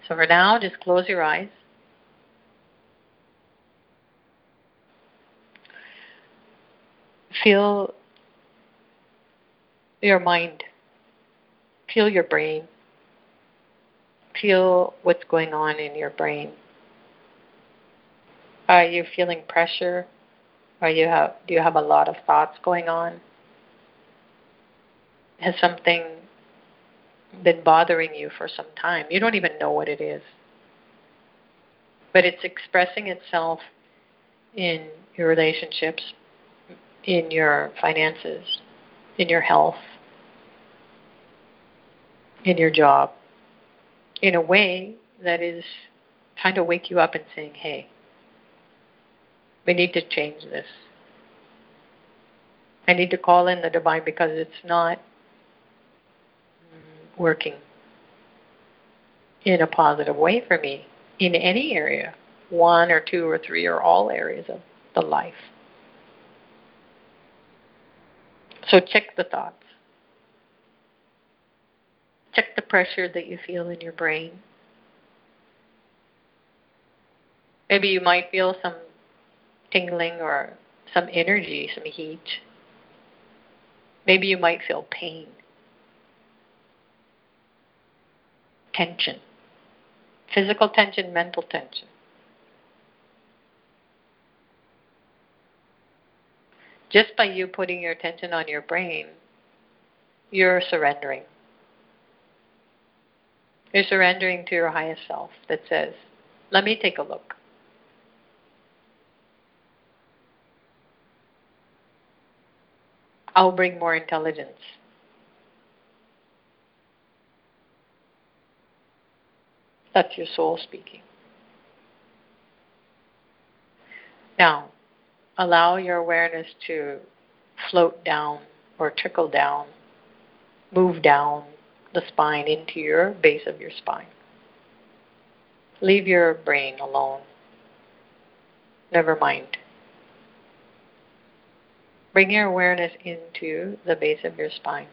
So for now, just close your eyes. Feel your mind. Feel your brain. Feel what's going on in your brain. Are you feeling pressure? Do you have a lot of thoughts going on? Has something been bothering you for some time? You don't even know what it is. But it's expressing itself in your relationships, in your finances, in your health, in your job, in a way that is trying to wake you up and saying, hey, we need to change this. I need to call in the divine because it's not working in a positive way for me in any area, one or two or three or all areas of the life. So check the thoughts. Check the pressure that you feel in your brain. Maybe you might feel some tingling or some energy, some heat. Maybe you might feel pain, tension, physical tension, mental tension. Just by you putting your attention on your brain, you're surrendering. You're surrendering to your highest self that says, let me take a look. I'll bring more intelligence. That's your soul speaking. Now, allow your awareness to float down or trickle down, move down the spine into your base of your spine. Leave your brain alone. Never mind. Bring your awareness into the base of your spine,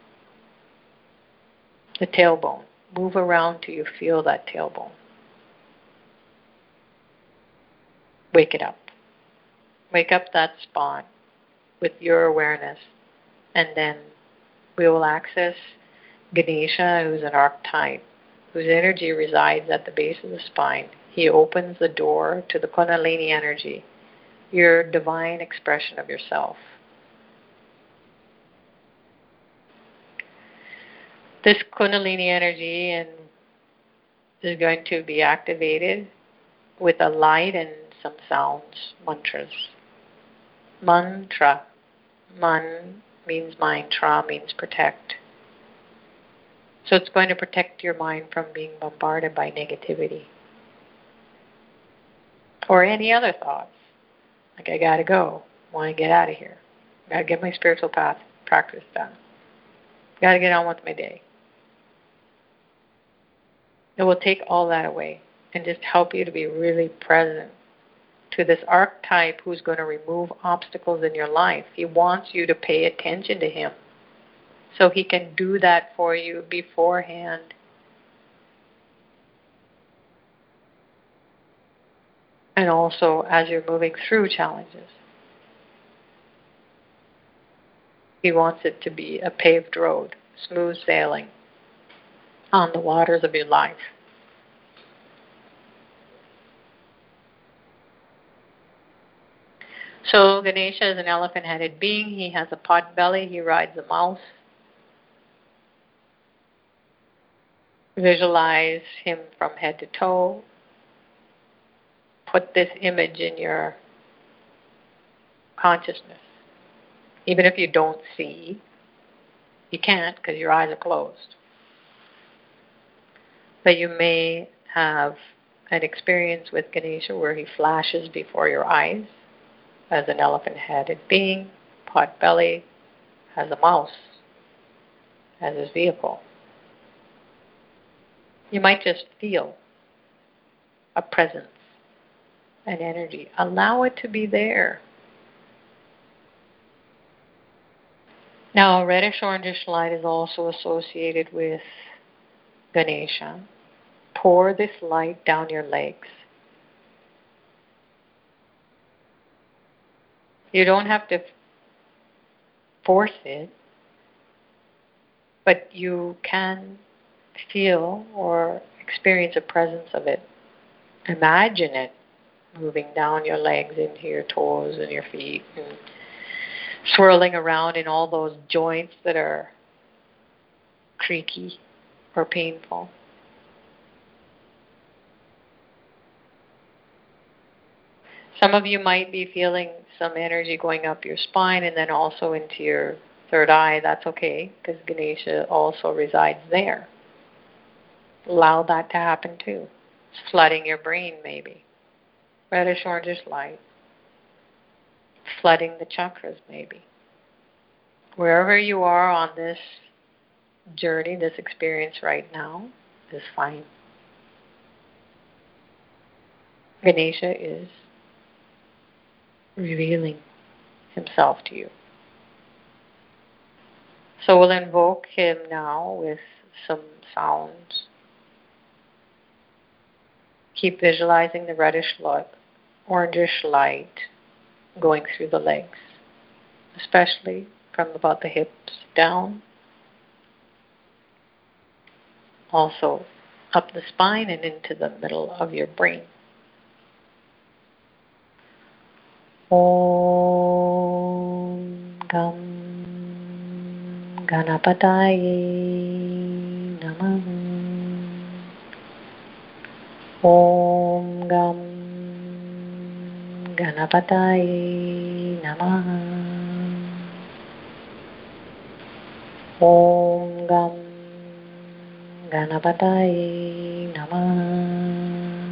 the tailbone. Move around till you feel that tailbone. Wake it up. Wake up that spot with your awareness, and then we will access Ganesha, who's an archetype, whose energy resides at the base of the spine. He opens the door to the Kundalini energy, your divine expression of yourself. This Kundalini energy is going to be activated with a light and some sounds, mantras. Mantra. Man means mind, tra means protect. So it's going to protect your mind from being bombarded by negativity or any other thoughts. Like, I gotta go. I want to get out of here. Gotta get my spiritual path practice done. Gotta get on with my day. It will take all that away and just help you to be really present to this archetype who's going to remove obstacles in your life. He wants you to pay attention to him so he can do that for you beforehand. And also as you're moving through challenges. He wants it to be a paved road, smooth sailing on the waters of your life. So Ganesha is an elephant-headed being. He has a pot belly. He rides a mouse. Visualize him from head to toe. Put this image in your consciousness. Even if you don't see, you can't because your eyes are closed. But you may have an experience with Ganesha where he flashes before your eyes as an elephant-headed being, pot belly, has a mouse as his vehicle. You might just feel a presence, an energy. Allow it to be there. Now, reddish orangish light is also associated with Ganesha. pour this light down your legs. You don't have to force it, but you can feel or experience a presence of it. Imagine it moving down your legs into your toes and your feet and swirling around in all those joints that are creaky or painful. Some of you might be feeling some energy going up your spine and then also into your third eye. That's okay, because Ganesha also resides there. Allow that to happen too. It's flooding your brain maybe. Reddish orangish light. Flooding the chakras maybe. Wherever you are on this journey, this experience right now is fine. Ganesha is revealing himself to you. So we'll invoke him now with some sounds. Keep visualizing the reddish light, orangish light going through the legs, especially from about the hips down. Also up the spine and into the middle of your brain. Om Gam Ganapataye Namah. Om Gam Ganapataye Namah. Om Gam Ganapataye Namah.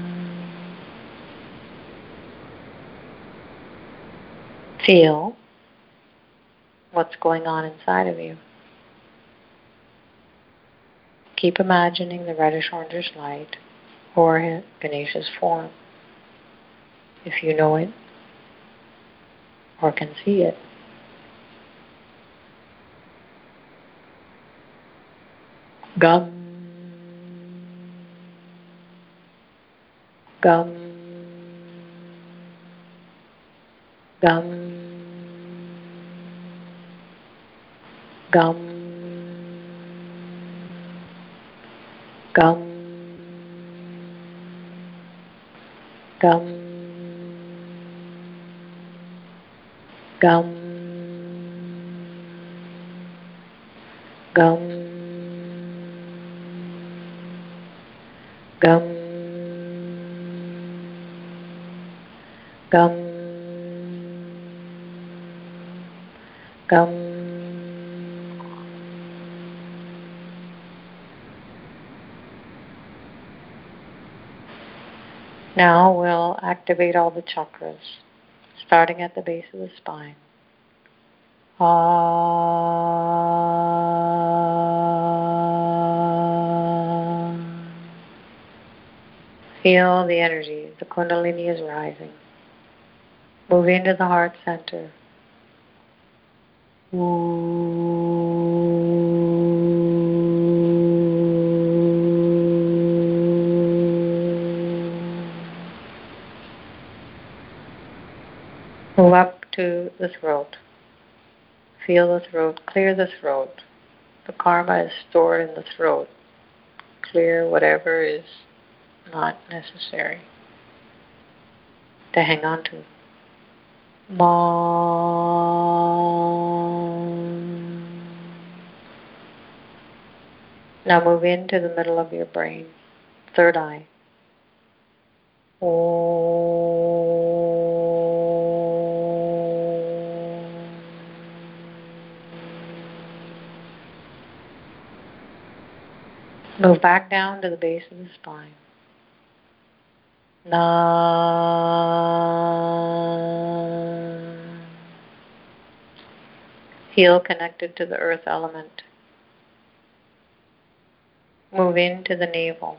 Feel what's going on inside of you. Keep imagining the reddish orangish light or Ganesha's form, if you know it or can see it. Gum, gum, gum, gum, gum, gum, gum, gum, gum, gum, gum. Now we'll activate all the chakras, starting at the base of the spine. Feel the energy. The Kundalini is rising. Move into the heart center. Move up to the throat. Feel the throat. Clear the throat. The karma is stored in the throat. Clear whatever is not necessary to hang on to. Now move into the middle of your brain, third eye. Move back down to the base of the spine. Feel connected to the earth element. Move into the navel.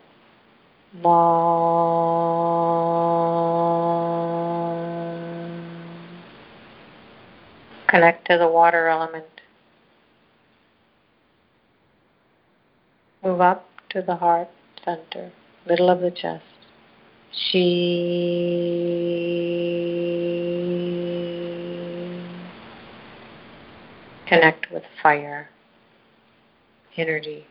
Connect to the water element. Move up to the heart center. middle of the chest. She connect with fire, energy.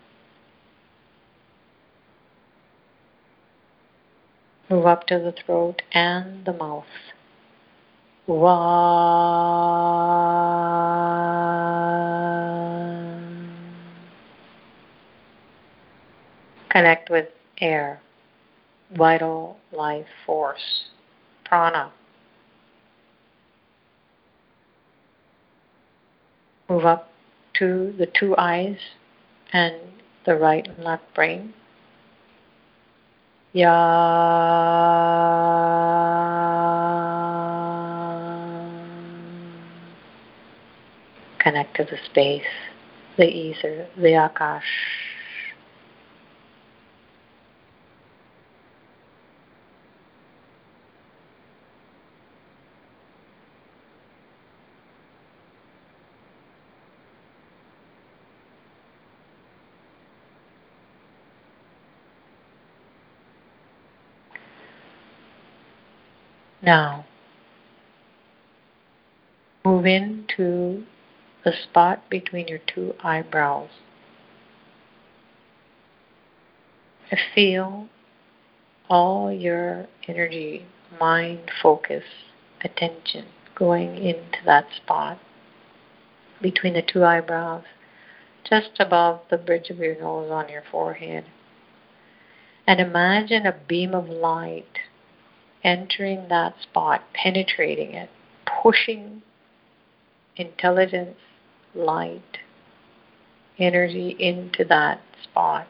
Move up to the throat and the mouth. Wa. Connect with air, vital life force, prana. Move up to the two eyes and the right and left brain. Ya. Connect to the space, the ether, the akash. Now, move into the spot between your two eyebrows. Feel all your energy, mind, focus, attention going into that spot between the two eyebrows, just above the bridge of your nose on your forehead. And imagine a beam of light entering that spot, penetrating it, pushing intelligence, light, energy into that spot.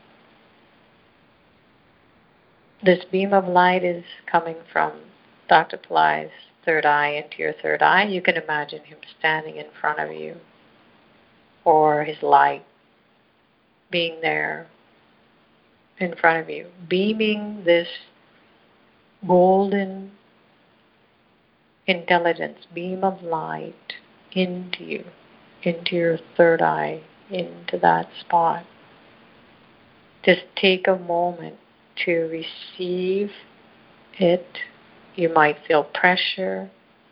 This beam of light is coming from Dr. Pillai's third eye into your third eye. You can imagine him standing in front of you, or his light being there in front of you, beaming this golden intelligence, beam of light into you, into your third eye, into that spot. Just take a moment to receive it. You might feel pressure.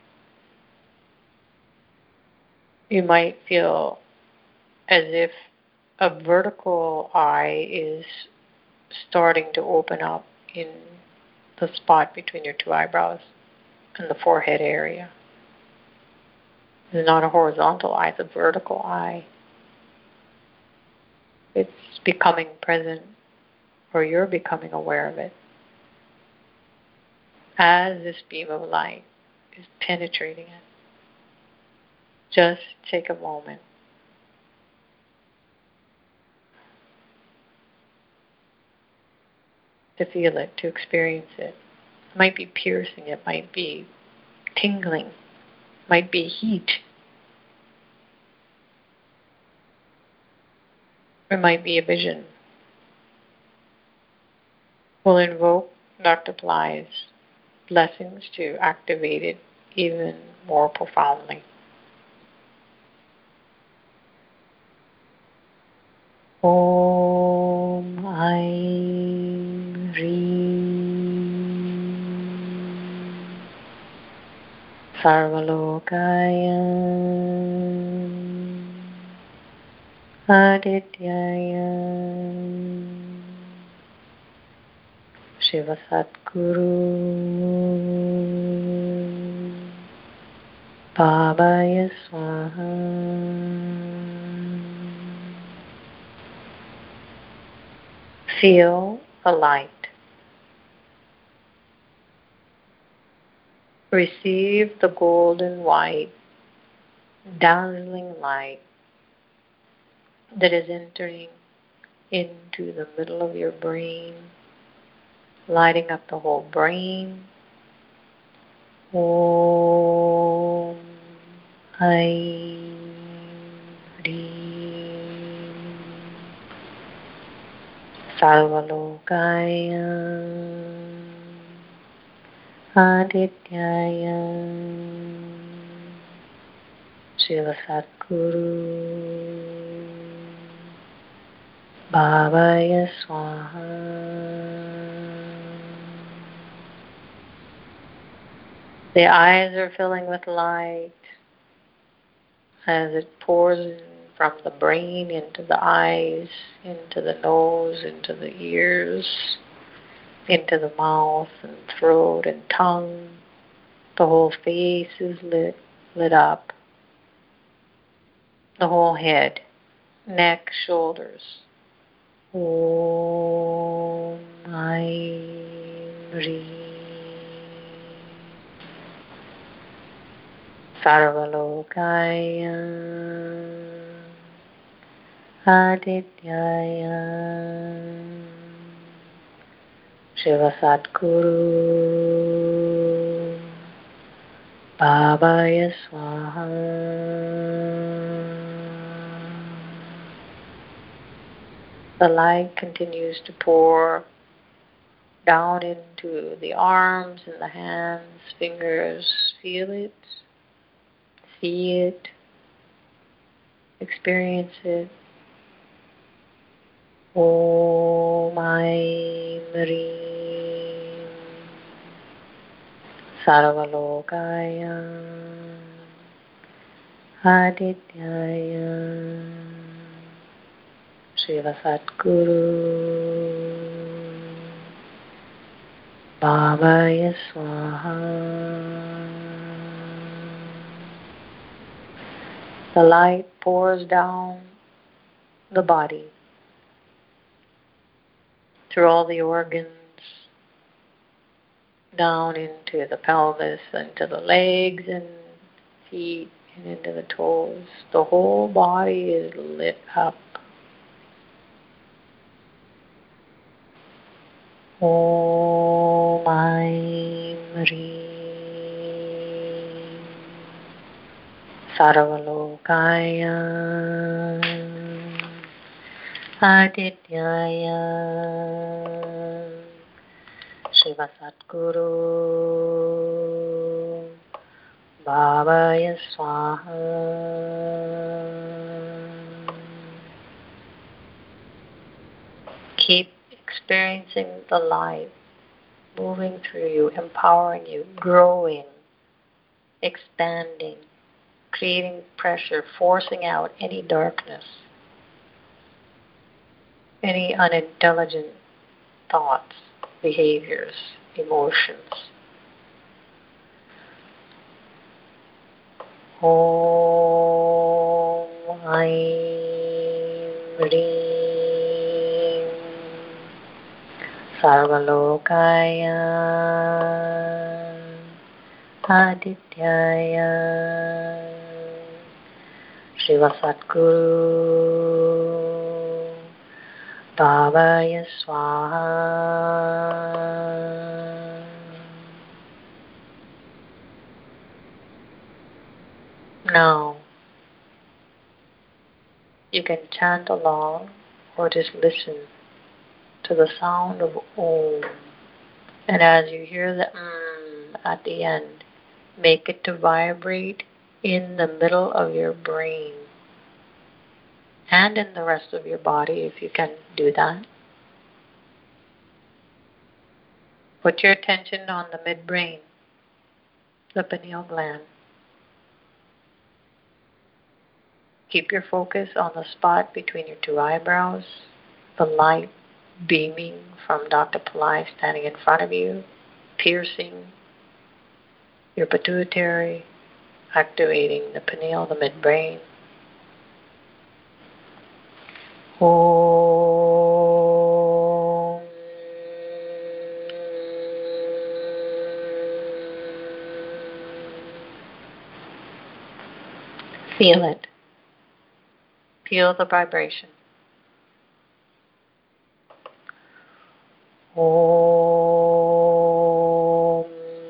You might feel as if a vertical eye is starting to open up in the spot between your two eyebrows and the forehead area. It's not a horizontal eye, it's a vertical eye. It's becoming present, or you're becoming aware of it, as this beam of light is penetrating it. Just take a moment to feel it, to experience it. It might be piercing, it might be tingling, it might be heat. It might be a vision. We'll invoke Dr. Pillai's blessings to activate it even more profoundly. Om Aim Reem Sarvalokaya Adityaya Shiva Satguru Babaya Swaha. Feel the light. Receive the golden white, dazzling light that is entering into the middle of your brain, lighting up the whole brain. Om Aim Reem Sarvalokaya Adityaya Shiva Satguru Babaya Swaha. The eyes are filling with light as it pours in from the brain into the eyes, into the nose, into the ears, into the mouth and throat and tongue. The whole face is lit up. The whole head, neck, shoulders. Om Aim Rim Sarvalokaya Adityaya Shiva Satguru Bhavaya Swaha. The light continues to pour down into the arms and the hands, fingers. Feel it, see it, experience it. Om Aim Rim Sarvalokaya Adityaya Shiva Satguru Bhavaya Swaha. The light pours down the body through all the organs, down into the pelvis, into the legs and feet, and into the toes. The whole body is lit up. Om Aim Rim Sarvalokaya Adityaya Shiva Satguru Bhavaya Swaha. Keep experiencing the light moving through you, empowering you, growing, expanding, creating pressure, forcing out any darkness, any unintelligent thoughts, behaviors, emotions. Om Aim Rim Sarvalokaya Adityaya Shiva Satguru Bhavaya Swaha. Now, you can chant along or just listen to the sound of Om. And as you hear the at the end, make it to vibrate in the middle of your brain and in the rest of your body if you can do that. Put your attention on the midbrain, the pineal gland. Keep your focus on the spot between your two eyebrows, the light beaming from Dr. Pillai standing in front of you, piercing your pituitary, activating the pineal, the midbrain. Om. Feel it. Feel the vibration. Om.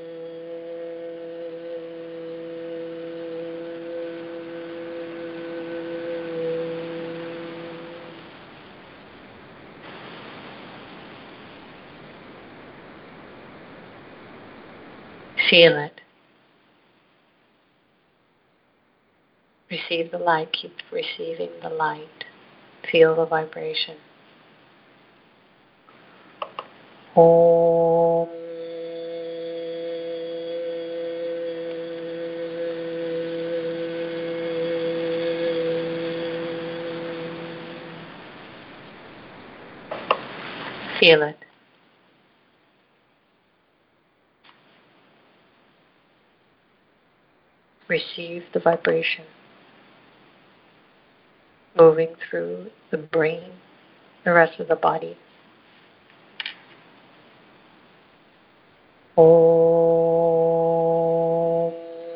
Feel it. Receive the light. Keep receiving the light. Feel the vibration. Om. Feel it. Receive the vibration moving through the brain, the rest of the body. Om.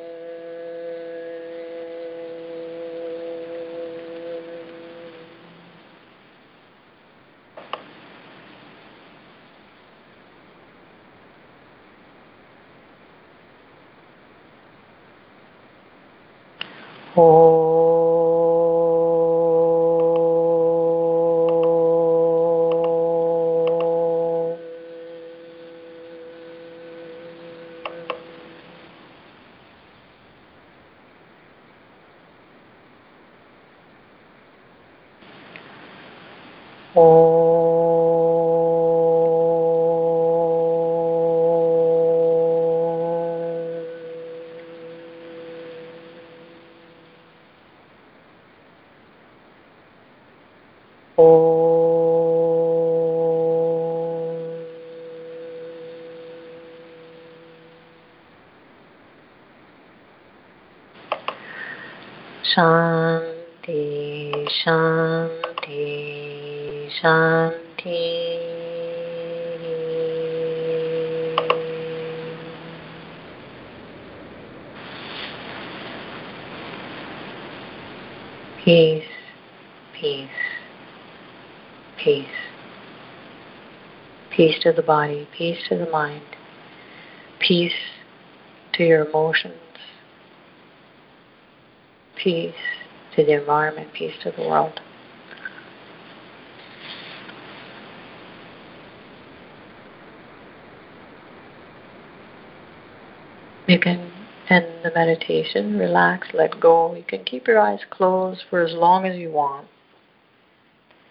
Shanti, Shanti, Shanti. Peace, peace, peace. Peace to the body, peace to the mind, peace to your emotions, peace to the environment, peace to the world. You can end the meditation, relax, let go. You can keep your eyes closed for as long as you want.